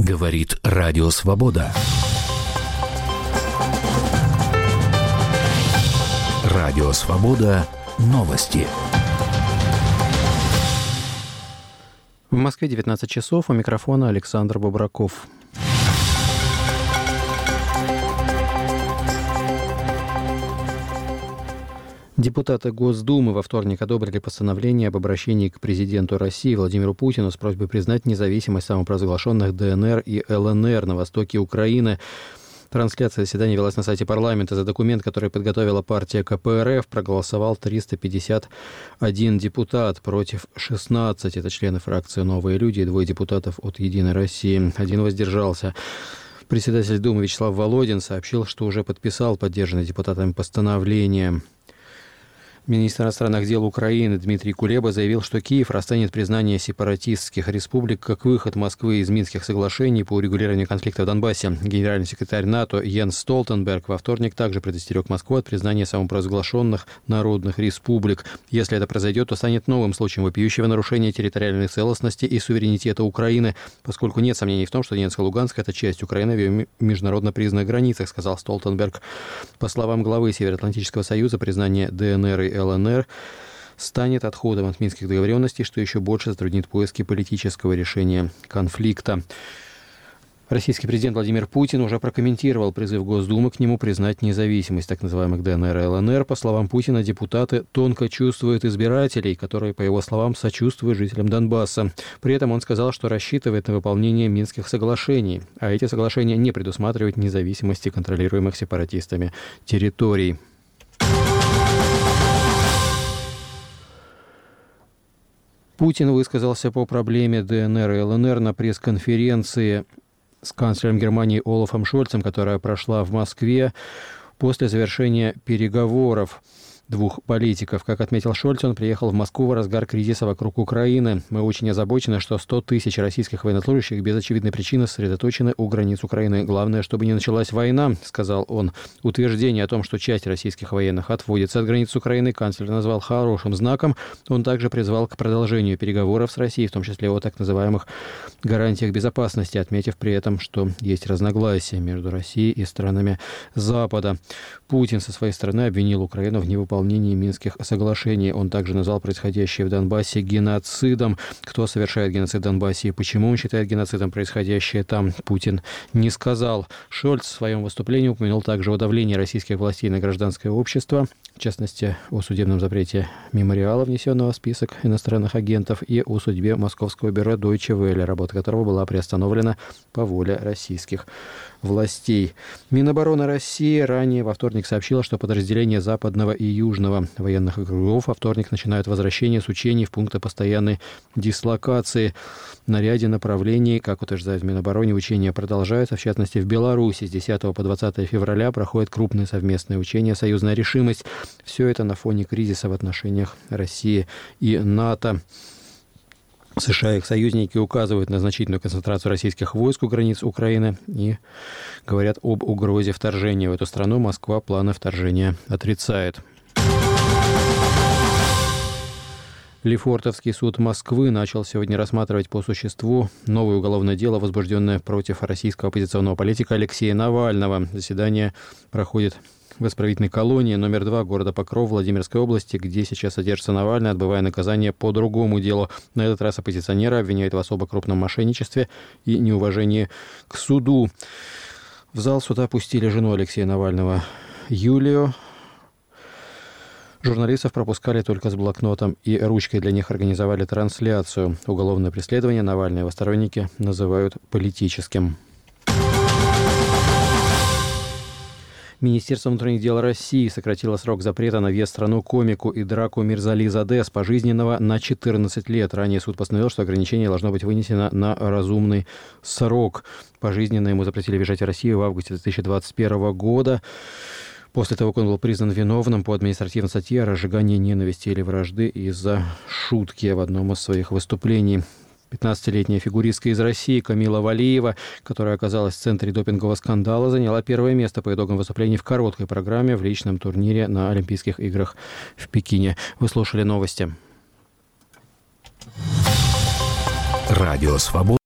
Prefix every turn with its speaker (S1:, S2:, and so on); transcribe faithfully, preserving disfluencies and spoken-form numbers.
S1: Говорит Радио Свобода. Радио Свобода. Новости.
S2: В Москве девятнадцать часов. У микрофона Александр Бобраков. Депутаты Госдумы во вторник одобрили постановление об обращении к президенту России Владимиру Путину с просьбой признать независимость самопровозглашенных ДНР и ЛНР на востоке Украины. Трансляция заседания велась на сайте парламента. За документ, который подготовила партия ка пэ эр эф, проголосовал триста пятьдесят один депутат, против шестнадцать. Это члены фракции «Новые люди» и двое депутатов от «Единой России». Один воздержался. Председатель Думы Вячеслав Володин сообщил, что уже подписал поддержанное депутатами постановление. Министр иностранных дел Украины Дмитрий Кулеба заявил, что Киев расценит признание сепаратистских республик как выход Москвы из Минских соглашений по урегулированию конфликта в Донбассе. Генеральный секретарь НАТО Йенс Столтенберг во вторник также предостерег Москву от признания самопровозглашенных народных республик. Если это произойдет, то станет новым случаем вопиющего нарушения территориальной целостности и суверенитета Украины, поскольку нет сомнений в том, что Донецк и Луганск – это часть Украины в ее международно признанных границах, сказал Столтенберг. По словам главы Североатлантического союза, признание ДНР и ЛНР станет отходом от минских договоренностей, что еще больше затруднит поиски политического решения конфликта. Российский президент Владимир Путин уже прокомментировал призыв Госдумы к нему признать независимость так называемых ДНР и ЛНР. По словам Путина, депутаты тонко чувствуют избирателей, которые, по его словам, сочувствуют жителям Донбасса. При этом он сказал, что рассчитывает на выполнение Минских соглашений, а эти соглашения не предусматривают независимости контролируемых сепаратистами территорий. Путин высказался по проблеме ДНР и ЛНР на пресс-конференции с канцлером Германии Олафом Шольцем, которая прошла в Москве после завершения переговоров двух политиков. Как отметил Шольц, он приехал в Москву в разгар кризиса вокруг Украины. Мы очень озабочены, что сто тысяч российских военнослужащих без очевидной причины сосредоточены у границ Украины. Главное, чтобы не началась война, сказал он. Утверждение о том, что часть российских военных отводится от границ Украины, канцлер назвал хорошим знаком. Он также призвал к продолжению переговоров с Россией, в том числе о так называемых гарантиях безопасности, отметив при этом, что есть разногласия между Россией и странами Запада. Путин со своей стороны обвинил Украину в невыполнении выполнении Минских соглашений. Он также назвал происходящее в Донбассе геноцидом. Кто совершает геноцид в Донбассе и почему он считает геноцидом происходящее там, Путин не сказал. Шольц в своем выступлении упомянул также о давлении российских властей на гражданское общество, в частности, о судебном запрете мемориала, внесенного в список иностранных агентов, и о судьбе московского бюро Deutsche Welle, работа которого была приостановлена по воле российских властей. Минобороны России ранее во вторник сообщила, что подразделения Западного и Южного военных округов во вторник начинают возвращение с учений в пункты постоянной дислокации. На ряде направлений, как утверждают в Минобороне, учения продолжаются. В частности, в Беларуси с десятого по двадцатое февраля проходят крупные совместные учения «Союзная решимость». Все это на фоне кризиса в отношениях России и НАТО. США и их союзники указывают на значительную концентрацию российских войск у границ Украины и говорят об угрозе вторжения в эту страну. Москва планы вторжения отрицает. Лефортовский суд Москвы начал сегодня рассматривать по существу новое уголовное дело, возбужденное против российского оппозиционного политика Алексея Навального. Заседание проходит в исправительной колонии номер два города Покров Владимирской области, где сейчас содержится Навальный, отбывая наказание по другому делу. На этот раз оппозиционера обвиняют в особо крупном мошенничестве и неуважении к суду. В зал суда пустили жену Алексея Навального, Юлию. Журналистов пропускали только с блокнотом и ручкой. Для них организовали трансляцию. Уголовное преследование Навальный и его сторонники называют политическим. Министерство внутренних дел России сократило срок запрета на въезд в страну комику и драку Мирзали Заде с пожизненного на четырнадцать лет. Ранее суд постановил, что ограничение должно быть вынесено на разумный срок. Пожизненно ему запретили въезжать в Россию в августе две тысячи двадцать первого года. После того, как он был признан виновным по административной статье о разжигании ненависти или вражды из-за шутки в одном из своих выступлений. пятнадцатилетняя фигуристка из России Камила Валиева, которая оказалась в центре допингового скандала, заняла первое место по итогам выступлений в короткой программе в личном турнире на Олимпийских играх в Пекине. Вы слушали новости.
S1: Радио Свобода.